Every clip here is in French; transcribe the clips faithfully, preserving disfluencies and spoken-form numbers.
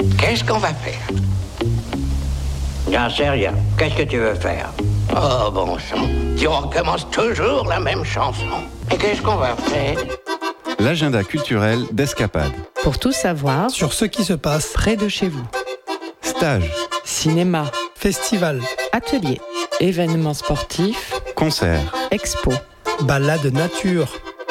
Qu'est-ce qu'on va faire? J'en sais rien. Qu'est-ce que tu veux faire? Oh, bon sang. Tu recommences toujours la même chanson. Et qu'est-ce qu'on va faire? L'agenda culturel d'Escapade. Pour tout savoir sur ce qui se passe près de chez vous. Stage, Cinéma, festival, atelier, événements sportifs, concert, expo, balade nature.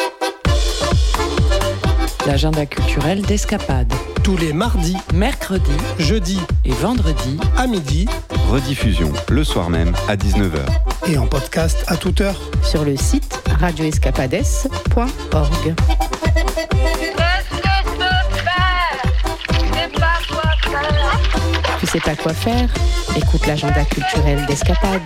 L'agenda culturel d'Escapade. Tous les mardis, Mercredis jeudis et vendredis à midi rediffusion le soir même à dix-neuf heures. et en podcast à toute heure. sur le site radio escapades point org. Tu sais pas quoi faire? Écoute l'agenda culturel d'Escapade.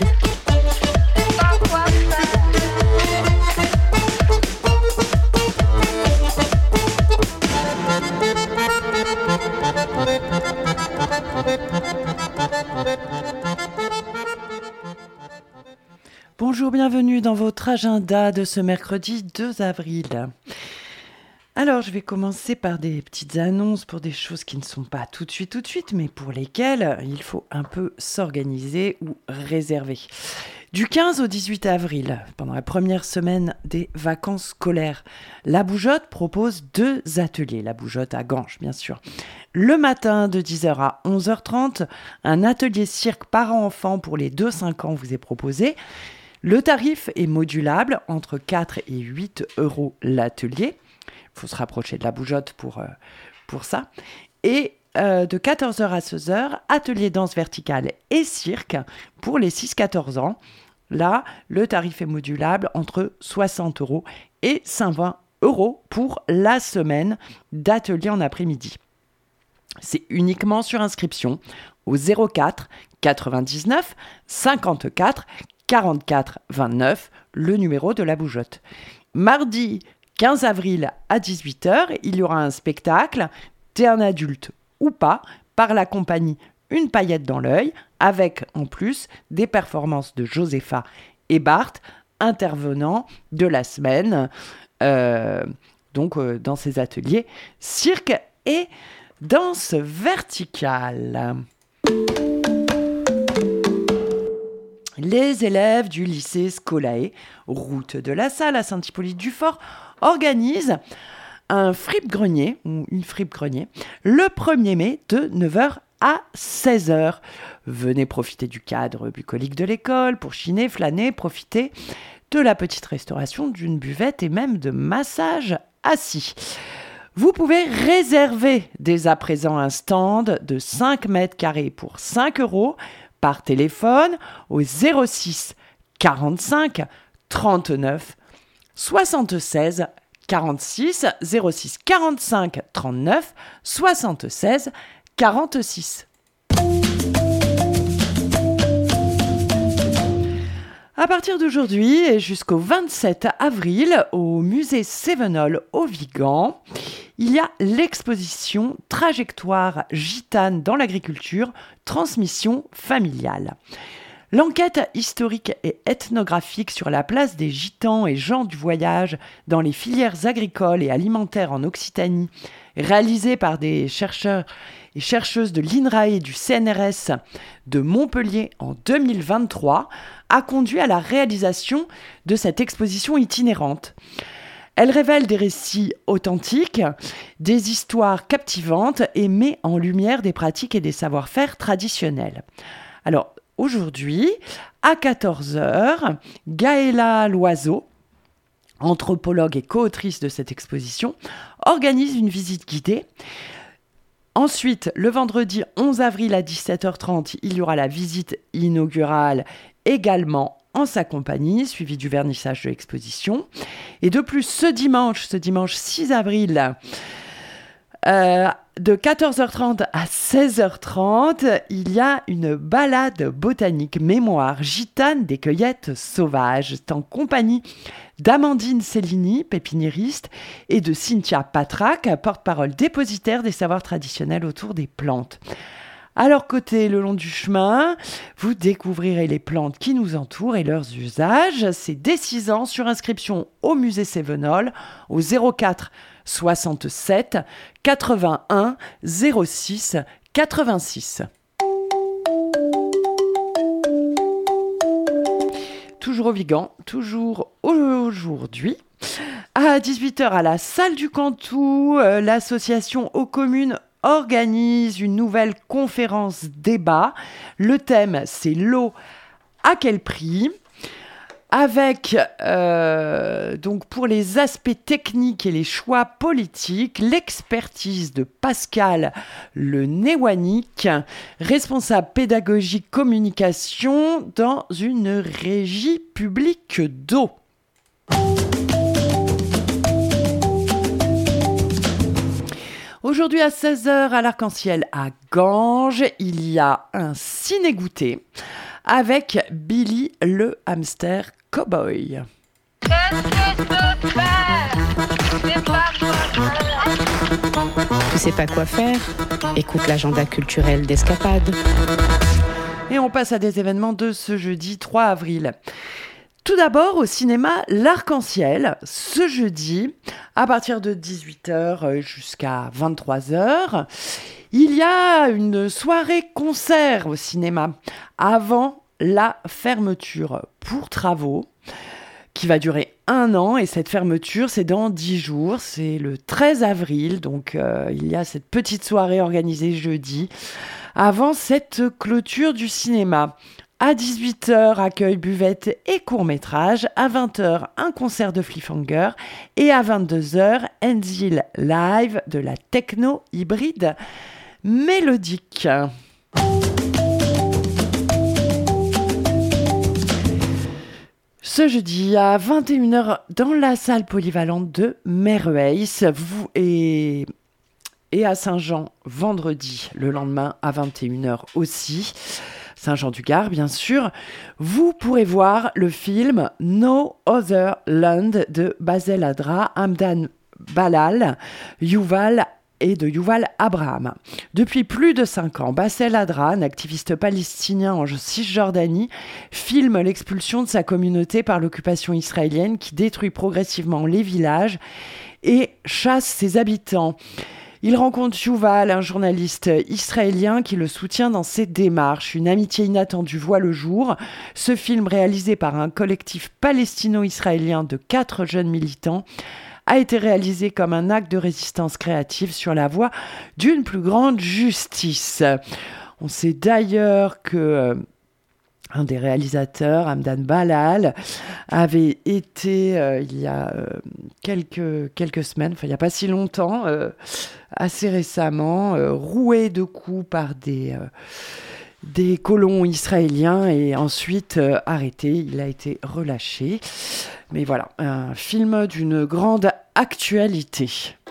Bonjour, bienvenue dans votre agenda de ce mercredi deux avril. Alors, je vais commencer par des petites annonces pour des choses qui ne sont pas tout de suite, tout de suite, mais pour lesquelles il faut un peu s'organiser ou réserver. Du quinze au dix-huit avril, pendant la première semaine des vacances scolaires, La Bougeotte propose deux ateliers. La Bougeotte à Ganges, bien sûr. Le matin, de dix heures à onze heures trente, un atelier cirque parents-enfants pour les deux cinq ans vous est proposé. Le tarif est modulable entre quatre et huit euros l'atelier. Il faut se rapprocher de La Bougeotte pour, euh, pour ça. Et euh, de quatorze heures à seize heures, atelier danse verticale et cirque pour les six quatorze ans. Là, le tarif est modulable entre soixante euros et cent vingt euros pour la semaine d'atelier en après-midi. C'est uniquement sur inscription au zéro quatre quatre-vingt-dix-neuf cinquante-quatre quarante-quatre vingt-neuf, le numéro de La Bougeotte. Mardi quinze avril à dix-huit heures, il y aura un spectacle, T'es un adulte ou pas, par la compagnie Une paillette dans l'œil, avec en plus des performances de Josépha et Bart, intervenants de la semaine, euh, donc euh, dans ces ateliers cirque et danse verticale. Les élèves du lycée Scolae, route de la Salle à Saint-Hippolyte-du-Fort, organisent un fripe-grenier, ou une fripe-grenier, le premier mai de neuf heures à seize heures. Venez profiter du cadre bucolique de l'école pour chiner, flâner, profiter de la petite restauration, d'une buvette et même de massage assis. Vous pouvez réserver dès à présent un stand de cinq mètres carrés pour cinq euros par téléphone au zéro six quarante-cinq trente-neuf soixante-seize quarante-six, zéro six quarante-cinq trente-neuf soixante-seize quarante-six. À partir d'aujourd'hui et jusqu'au vingt-sept avril, au musée Cévenol au Vigan, il y a l'exposition Trajectoire gitane dans l'agriculture, transmission familiale. L'enquête historique et ethnographique sur la place des gitans et gens du voyage dans les filières agricoles et alimentaires en Occitanie, réalisée par des chercheurs et chercheuses de l'I N R A E et du C N R S de Montpellier en deux mille vingt-trois, a conduit à la réalisation de cette exposition itinérante. Elle révèle des récits authentiques, des histoires captivantes et met en lumière des pratiques et des savoir-faire traditionnels. Alors, aujourd'hui, à quatorze heures, Gaëla Loiseau, anthropologue et co-autrice de cette exposition, organise une visite guidée. Ensuite, le vendredi onze avril à dix-sept heures trente, il y aura la visite inaugurale également en sa compagnie, suivie du vernissage de l'exposition. Et de plus, ce dimanche, ce dimanche six avril, euh, de quatorze heures trente à seize heures trente, il y a une balade botanique mémoire gitane des cueillettes sauvages. C'est en compagnie d'Amandine Cellini, pépiniériste, et de Cynthia Patrac, porte-parole dépositaire des savoirs traditionnels autour des plantes. À leur côté, le long du chemin, vous découvrirez les plantes qui nous entourent et leurs usages. C'est dès six ans sur inscription au musée Cévenol au zéro quatre soixante-sept quatre-vingt-un zéro six quatre-vingt-six. Toujours au Vigan, toujours aujourd'hui. À dix-huit heures, à la salle du Cantou, euh, l'association Eaux Communes organise une nouvelle conférence débat. Le thème, c'est l'eau, à quel prix ? Avec, euh, donc pour les aspects techniques et les choix politiques, l'expertise de Pascal Le Néwanic, responsable pédagogique communication dans une régie publique d'eau. Aujourd'hui à seize heures à l'Arc-en-Ciel à Ganges, il y a un ciné-goûter avec Billy le hamster cowboy. Tu sais pas quoi faire ? Écoute l'agenda culturel d'Escapade. Et on passe à des événements de ce jeudi trois avril. Tout d'abord, au cinéma L'Arc-en-Ciel, ce jeudi, à partir de dix-huit heures jusqu'à vingt-trois heures, il y a une soirée concert au cinéma avant la fermeture pour travaux qui va durer un an. Et cette fermeture, c'est dans dix jours, c'est le treize avril. Donc, euh, il y a cette petite soirée organisée jeudi avant cette clôture du cinéma. À dix-huit heures, accueil, buvette et court-métrage. À vingt heures, un concert de Fliffanger. Et à vingt-deux heures, Enzil Live de la techno hybride mélodique. Ce jeudi, à vingt et une heures, dans la salle polyvalente de Merweis, vous et... et à Saint-Jean, vendredi, le lendemain, à vingt et une heures aussi. Saint-Jean-du-Gard, bien sûr, vous pourrez voir le film No Other Land de Basel Adra, Hamdan Balal, Yuval et de Yuval Abraham. Depuis plus de cinq ans, Basel Adra, un activiste palestinien en Cisjordanie, filme l'expulsion de sa communauté par l'occupation israélienne qui détruit progressivement les villages et chasse ses habitants. Il rencontre Yuval, un journaliste israélien qui le soutient dans ses démarches. Une amitié inattendue voit le jour. Ce film, réalisé par un collectif palestino-israélien de quatre jeunes militants, a été réalisé comme un acte de résistance créative sur la voie d'une plus grande justice. On sait d'ailleurs que euh, un des réalisateurs, Hamdan Balal, avait été, euh, il y a euh, quelques, quelques semaines, enfin il n'y a pas si longtemps, euh, assez récemment, euh, roué de coups par des, euh, des colons israéliens et ensuite euh, arrêté. Il a été relâché. Mais voilà, un film d'une grande actualité.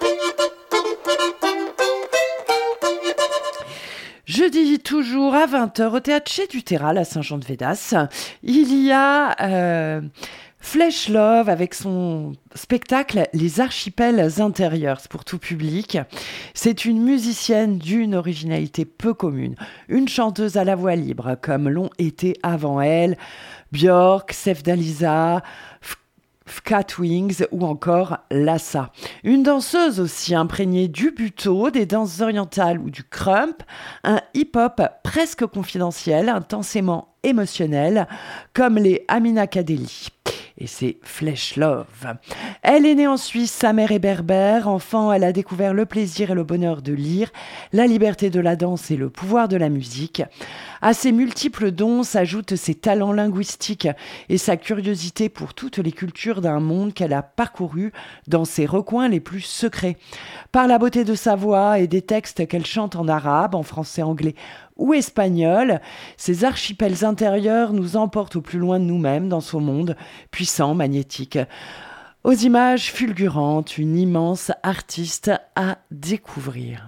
Jeudi, toujours à vingt heures, au théâtre Chez Duterral à Saint-Jean-de-Védas, il y a euh, Flesh Love avec son spectacle Les Archipels intérieurs, c'est pour tout public. C'est une musicienne d'une originalité peu commune, une chanteuse à la voix libre, comme l'ont été avant elle Björk, Sefdaliza, Skatwings ou encore Lassa. Une danseuse aussi imprégnée du buto, des danses orientales ou du crump, un hip-hop presque confidentiel, intensément émotionnel, comme les Amina Kadeli. Et c'est Flesh Love. Elle est née en Suisse, sa mère est berbère. Enfant, elle a découvert le plaisir et le bonheur de lire, la liberté de la danse et le pouvoir de la musique. À ses multiples dons s'ajoutent ses talents linguistiques et sa curiosité pour toutes les cultures d'un monde qu'elle a parcouru dans ses recoins les plus secrets. Par la beauté de sa voix et des textes qu'elle chante en arabe, en français, anglais ou espagnol, ces archipels intérieurs nous emportent au plus loin de nous-mêmes dans son monde, puissant, magnétique. Aux images fulgurantes, une immense artiste à découvrir.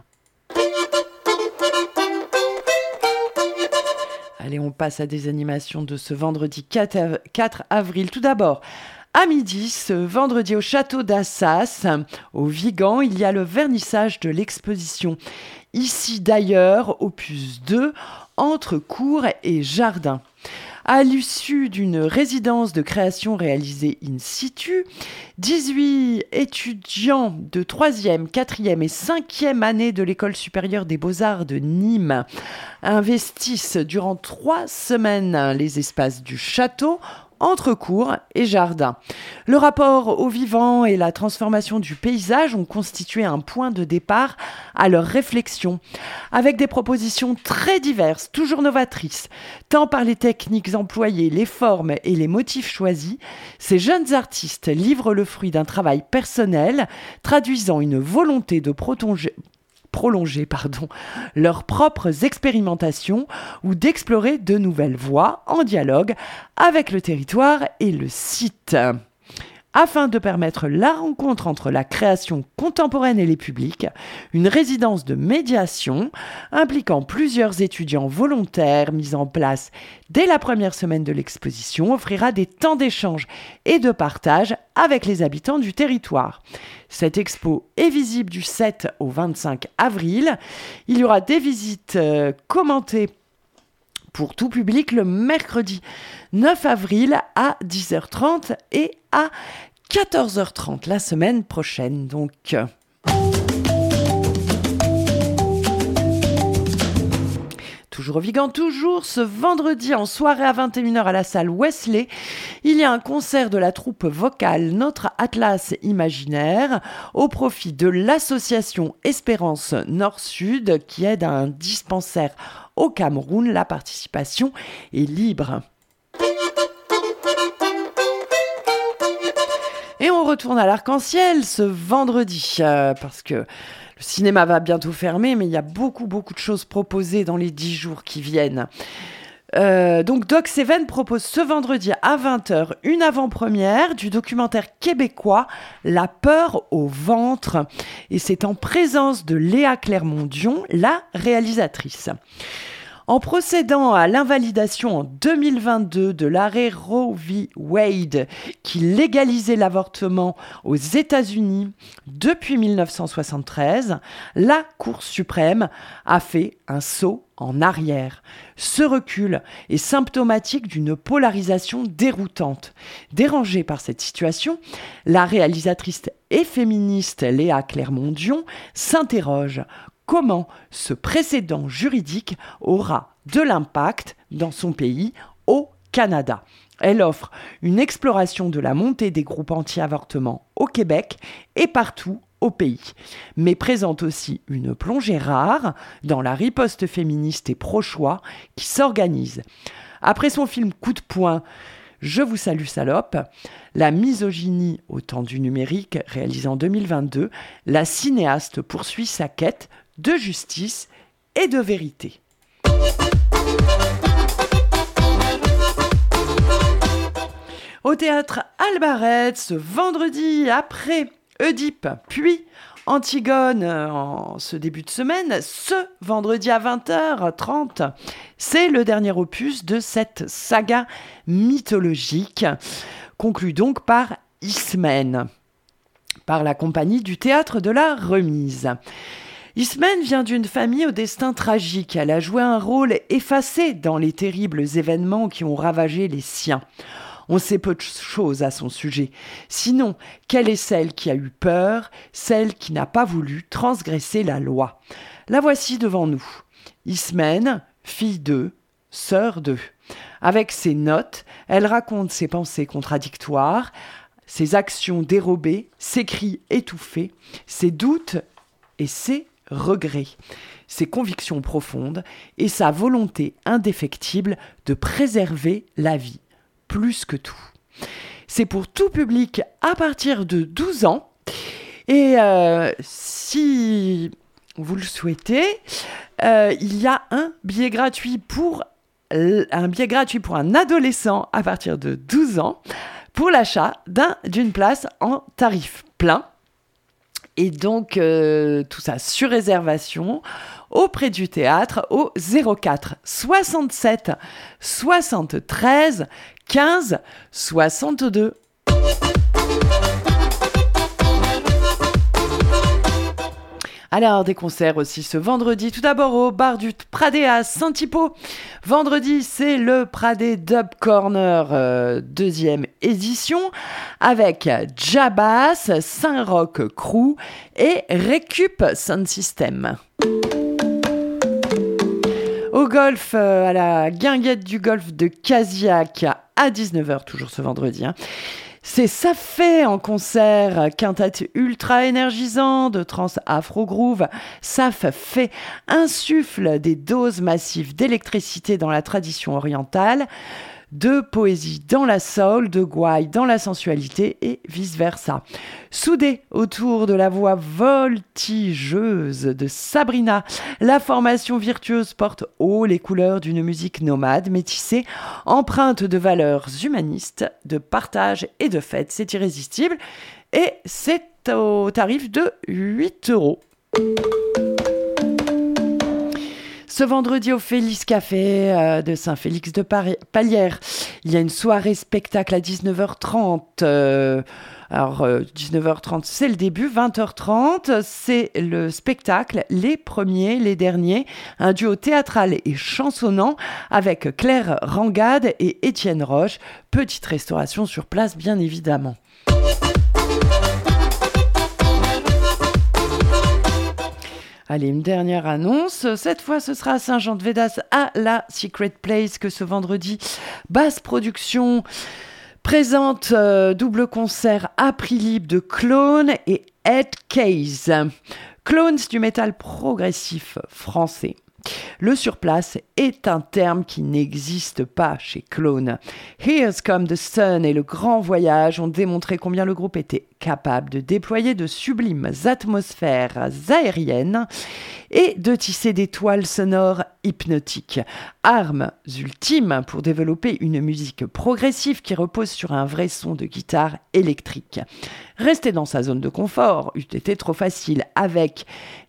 Allez, on passe à des animations de ce vendredi quatre avril. Tout d'abord, à midi, ce vendredi au château d'Assas, au Vigan, il y a le vernissage de l'exposition Ici d'ailleurs, opus deux, entre cours et jardin. À l'issue d'une résidence de création réalisée in situ, dix-huit étudiants de troisième, quatrième et cinquième année de l'École supérieure des beaux-arts de Nîmes investissent durant trois semaines les espaces du château, entre cours et jardin. Le rapport au vivant et la transformation du paysage ont constitué un point de départ à leur réflexion, avec des propositions très diverses, toujours novatrices, tant par les techniques employées, les formes et les motifs choisis. Ces jeunes artistes livrent le fruit d'un travail personnel, traduisant une volonté de prolonger prolonger pardon, leurs propres expérimentations ou d'explorer de nouvelles voies en dialogue avec le territoire et le site. Afin de permettre la rencontre entre la création contemporaine et les publics, une résidence de médiation impliquant plusieurs étudiants volontaires mis en place dès la première semaine de l'exposition offrira des temps d'échange et de partage avec les habitants du territoire. Cette expo est visible du sept au vingt-cinq avril. Il y aura des visites euh, commentées pour tout public le mercredi neuf avril à dix heures trente et à quatorze heures trente la semaine prochaine. Donc, toujours au Vigan, toujours ce vendredi en soirée à vingt et une heures à la salle Wesley, il y a un concert de la troupe vocale Notre Atlas Imaginaire au profit de l'association Espérance Nord-Sud qui aide à un dispensaire au Cameroun. La participation est libre. Et on retourne à l'Arc-en-Ciel ce vendredi, euh, parce que le cinéma va bientôt fermer, mais il y a beaucoup, beaucoup de choses proposées dans les dix jours qui viennent. Euh, donc Doc Seven propose ce vendredi à vingt heures une avant-première du documentaire québécois La peur au ventre. Et c'est en présence de Léa Clermont-Dion, la réalisatrice. En procédant à l'invalidation en deux mille vingt-deux de l'arrêt Roe v. Wade qui légalisait l'avortement aux États-Unis depuis mille neuf cent soixante-treize, la Cour suprême a fait un saut en arrière. Ce recul est symptomatique d'une polarisation déroutante. Dérangée par cette situation, la réalisatrice et féministe Léa Clermont-Dion s'interroge. Comment ce précédent juridique aura de l'impact dans son pays, au Canada. Elle offre une exploration de la montée des groupes anti-avortement au Québec et partout au pays, mais présente aussi une plongée rare dans la riposte féministe et pro-choix qui s'organise. Après son film Coup de poing, Je vous salue salope, la misogynie au temps du numérique, réalisé en deux mille vingt-deux, la cinéaste poursuit sa quête de justice et de vérité. Au théâtre Albaret, ce vendredi, après Oedipe, puis Antigone en ce début de semaine, ce vendredi à vingt heures trente, c'est le dernier opus de cette saga mythologique, conclu donc par Ismène, par la compagnie du Théâtre de la Remise. Ismène vient d'une famille au destin tragique. Elle a joué un rôle effacé dans les terribles événements qui ont ravagé les siens. On sait peu de choses à son sujet. Sinon, quelle est celle qui a eu peur, celle qui n'a pas voulu transgresser la loi? La voici devant nous. Ismène, fille d'eux, sœur d'eux. Avec ses notes, elle raconte ses pensées contradictoires, ses actions dérobées, ses cris étouffés, ses doutes et ses regrets, ses convictions profondes et sa volonté indéfectible de préserver la vie, plus que tout. C'est pour tout public à partir de douze ans. Et euh, si vous le souhaitez, euh, il y a un billet gratuit pour un billet gratuit pour un adolescent à partir de douze ans pour l'achat d'un, d'une place en tarif plein. Et donc, euh, tout ça sur réservation auprès du théâtre au zéro quatre soixante-sept soixante-treize quinze soixante-deux. Alors, des concerts aussi ce vendredi. Tout d'abord au bar du Pradé à Saint-Hippo. Vendredi, c'est le Pradé Dub Corner, euh, deuxième édition, avec Jabbass, Saint-Roch Crew et Récup Sound System. Au golf, euh, à la guinguette du golf de Casillac, à dix-neuf heures, toujours ce vendredi, hein. C'est Safé en concert, quintet ultra énergisant de trance afro-groove. Safé insuffle des doses massives d'électricité dans la tradition orientale, de poésie dans la soul, de gouaille dans la sensualité et vice-versa. Soudés autour de la voix voltigeuse de Sabrina, la formation virtuose porte haut les couleurs d'une musique nomade, métissée, empreinte de valeurs humanistes, de partage et de fête. C'est irrésistible et c'est au tarif de huit euros. Ce vendredi au Félix Café euh, de Saint-Félix de Palières, il y a une soirée spectacle à dix-neuf heures trente. Euh, alors, euh, dix-neuf heures trente, c'est le début. vingt heures trente, c'est le spectacle Les Premiers, les Derniers. Un duo théâtral et chansonnant avec Claire Rangade et Étienne Roche. Petite restauration sur place, bien évidemment. Allez, une dernière annonce. Cette fois, ce sera à Saint-Jean-de-Védas, à la Secret Place, que ce vendredi, Basse Production présente euh, double concert à prix libre de Clone et Headcase. Clone, c'est du métal progressif français. Le surplace est un terme qui n'existe pas chez Clone. Here's Come the Sun et Le Grand Voyage ont démontré combien le groupe était capable de déployer de sublimes atmosphères aériennes et de tisser des toiles sonores hypnotiques. Armes ultimes pour développer une musique progressive qui repose sur un vrai son de guitare électrique. Rester dans sa zone de confort eût été trop facile. Avec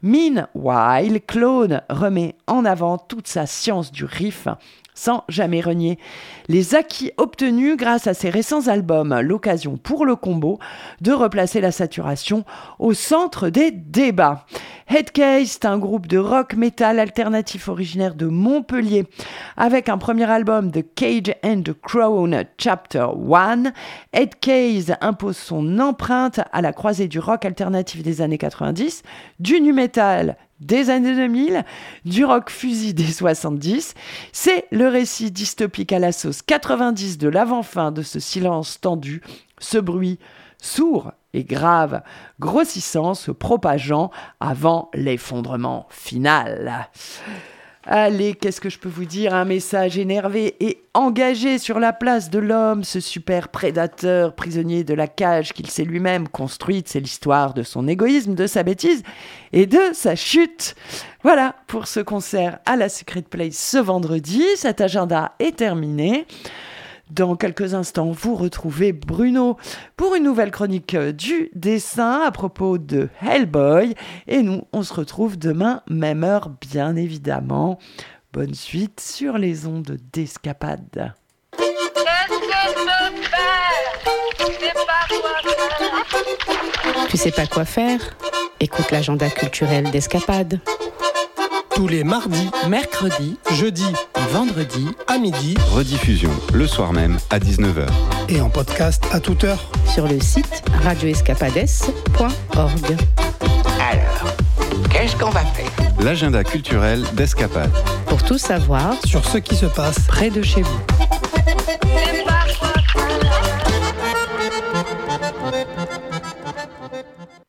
Meanwhile, Clone remet en avant toute sa science du riff, sans jamais renier les acquis obtenus grâce à ses récents albums. L'occasion pour le combo de replacer la saturation au centre des débats. Headcase, c'est un groupe de rock metal alternatif originaire de Montpellier. Avec un premier album The Cage and the Crown Chapter one, Headcase impose son empreinte à la croisée du rock alternatif des années quatre-vingt-dix, du nu metal des années deux mille, du rock fusil des soixante-dix. C'est le récit dystopique à la sauce quatre-vingt-dix de l'avant-fin de ce silence tendu, ce bruit sourd et grave, grossissant, se propageant avant l'effondrement final. Allez, qu'est-ce que je peux vous dire ? Un message énervé et engagé sur la place de l'homme, ce super prédateur prisonnier de la cage qu'il s'est lui-même construite. C'est l'histoire de son égoïsme, de sa bêtise et de sa chute. Voilà pour ce concert à la Secret Place ce vendredi. Cet agenda est terminé. Dans quelques instants, vous retrouvez Bruno pour une nouvelle chronique du dessin à propos de Hellboy. Et nous, on se retrouve demain, même heure, bien évidemment. Bonne suite sur les ondes d'Escapade. Tu sais pas quoi faire ? Écoute l'agenda culturel d'Escapade. Tous les mardis, Mercredi, jeudis et vendredi, à midi Rediffusion le soir même à dix-neuf heures. et en podcast à toute heure. Sur le site radio escapades point org. Alors, qu'est-ce qu'on va faire? L'agenda culturel d'Escapade. Pour tout savoir, Sur ce qui se passe près de chez vous.